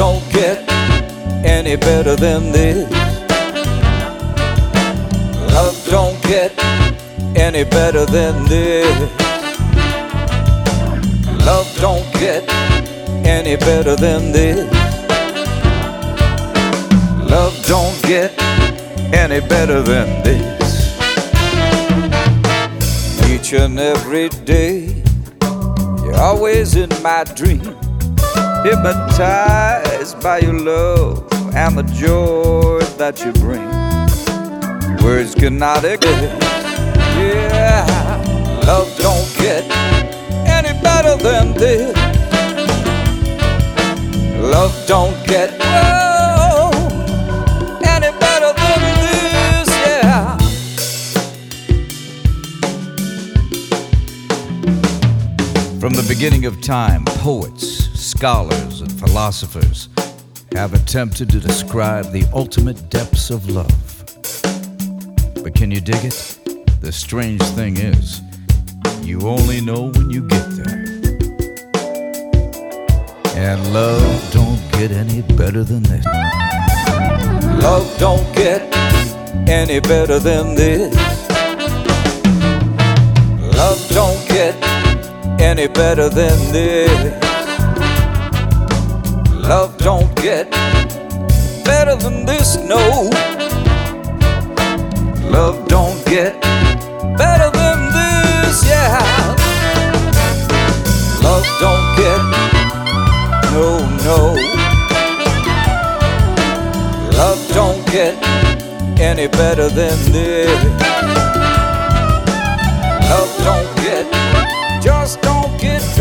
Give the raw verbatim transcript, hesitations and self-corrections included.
don't get any better than this. Love don't get any better than this. Love don't get any better than this. Love don't get any better than this. Each and every day, you're always in my dream, hypnotized by your love and the joy that you bring. Words cannot express. Yeah, love don't get any better than this. Love don't get whoa, any better than this. Yeah. From the beginning of time, poets, scholars, and philosophers have attempted to describe the ultimate depths of love. But can you dig it? The strange thing is, you only know when you get there. And love don't get any better than this. Love don't get any better than this. Love don't get any better than this. Love don't get better than this, no. Love don't get better than this, yeah. Love don't get, no, no. Love don't get any better than this. Love don't get